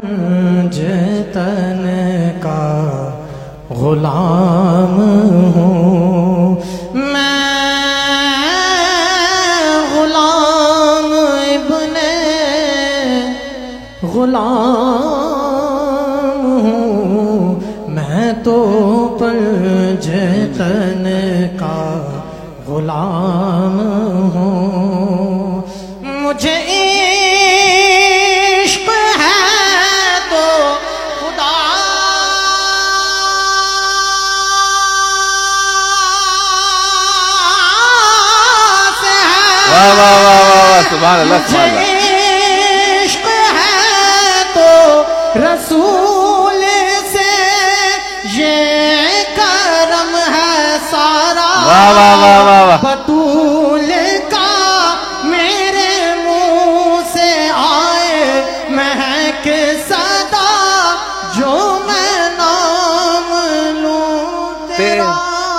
جتن کا غلام ہوں میں، غلام ابن غلام ہوں میں تو پنجتن کا غلام ہوں، مجھے عشق ہے تو خدا سے ہے، واہ واہ واہ واہ، سبحان اللہ سبحان اللہ، عشق ہے تو رسول سے یہ کرم ہے سارا، واہ واہ واہ واہ واہ، بطول کا میرے منہ سے آئے مہک صدا، جو میں نام لوں تیرا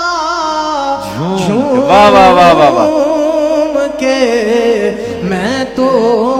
واہ واہ واہ واہ واہ، جھوم کے میں تو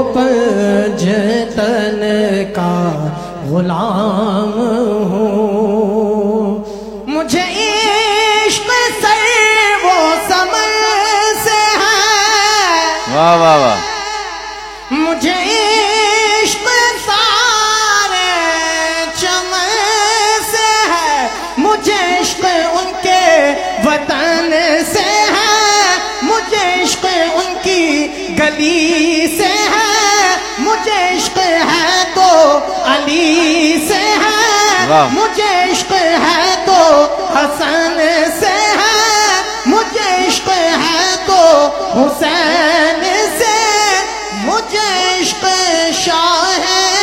پنجتن کا غلام ہوں، مجھے عشق سے وہ سمر سے ہے، واہ واہ واہ، مجھے عشق سارے چمن سے ہے، مجھے عشق ان کے وطن سے ہے، مجھے عشق ان کی گلی سے ہے، مجھے عشق ہے تو علی سے ہے، واہ، مجھے عشق ہے تو حسن سے ہے، مجھے عشق ہے تو حسین سے، مجھے عشق شاہ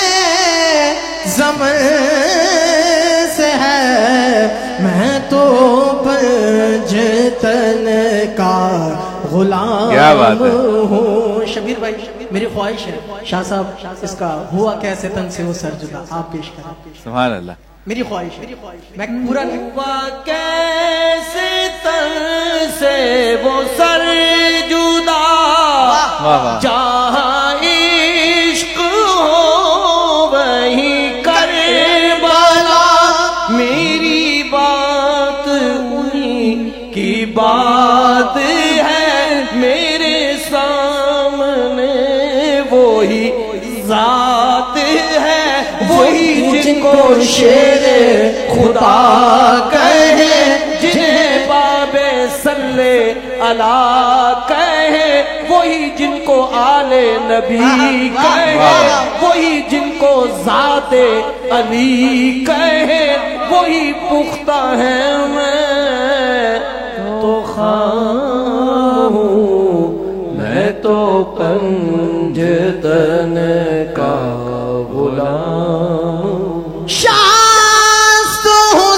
زمن سے ہے، میں تو پنجتن کا غلام کیا بات ہے، ہوں۔ شبیر بھائی میری خواہش ہے شاہ صاحب اس کا ہوا کیسے تن سے وہ سر جدا آپ پیش کریں، سبحان اللہ، میری خواہش ہے، میں پورا ہوا کیسے تن سے وہ سر جدا، واہ واہ، جہاں عشق ہو وہیں کربلا، میری بات انہی کی بات ہے، میرے سامنے وہی ذات ہے، وہی جن کو شیر خدا کہے، جنہیں باب صلی اللہ کہے، وہی جن کو آل نبی کہے، وہی جن کو ذات علی کہے، وہی پختہ ہے، میں تو خام ہوں، میں تو پنجتن کا غلام، شاست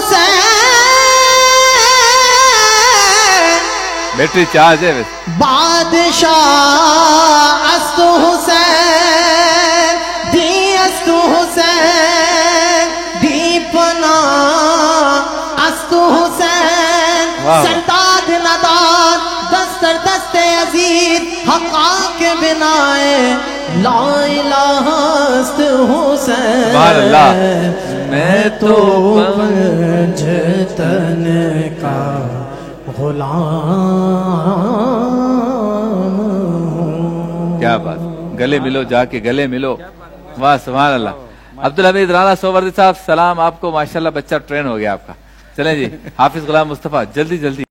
حسین بیٹری چارج ہے ویسے، بادشاہ است حسین، دی است حسین، دی پناہ است حسین، واہ، سرداد نداد دستر دست عزیز، حقا کے بنائے لا الہ است حسین، سبحان اللہ، میں تو پنجتن کا غلام ہوں۔ کیا بات، گلے ملو جا کے گلے ملو، واہ سبحان اللہ۔ عبدالحمید رانا سووردی صاحب سلام آپ کو، ماشاءاللہ بچہ ٹرین ہو گیا آپ کا، چلیں جی حافظ غلام مصطفیٰ جلدی جلدی